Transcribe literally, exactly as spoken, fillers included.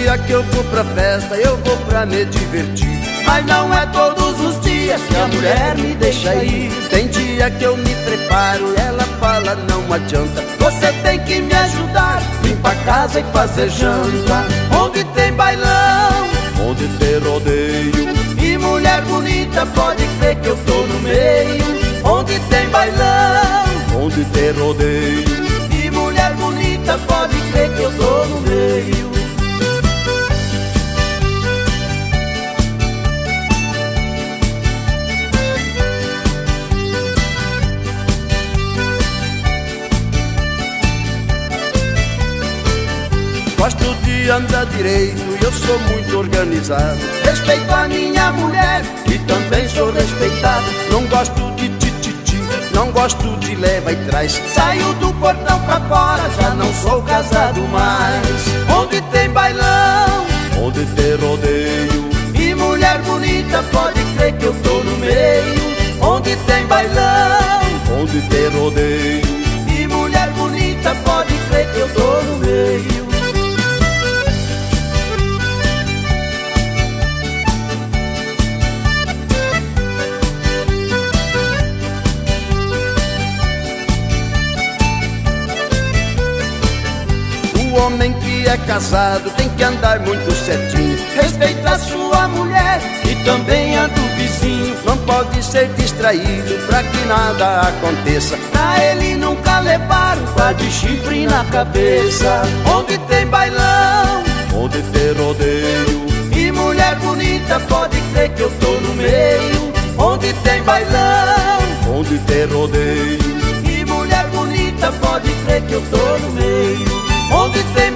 dia que eu vou pra festa, eu vou pra me divertir. Mas não é todos os dias que a mulher me deixa ir. Tem dia que eu me preparo e ela fala não adianta, você tem que me ajudar, limpar a casa e fazer janta. Onde tem bailão, onde tem rodeio, e mulher bonita pode crer que eu tô no meio. Onde tem bailão, onde tem rodeio, e mulher bonita pode crer que eu tô no meio. Gosto de andar direito e eu sou muito organizado. Respeito a minha mulher e também sou respeitado. Não gosto de tititi, não gosto de leva e trás. Saio do portão pra fora, já não sou casado mais. Onde tem bailão, onde tem rodeio, e mulher bonita pode crer que eu tô no meio. Onde tem bailão, onde tem rodeio, e mulher bonita pode crer que eu tô no meio. O homem que é casado tem que andar muito certinho, respeita a sua mulher e também a do vizinho. Não pode ser distraído pra que nada aconteça, pra ele nunca levar um par de chifre na cabeça. Onde tem bailão, onde tem rodeio, e mulher bonita pode crer que eu tô no meio. Onde tem bailão, onde tem rodeio, e mulher bonita pode crer que eu tô no meio. Onde tem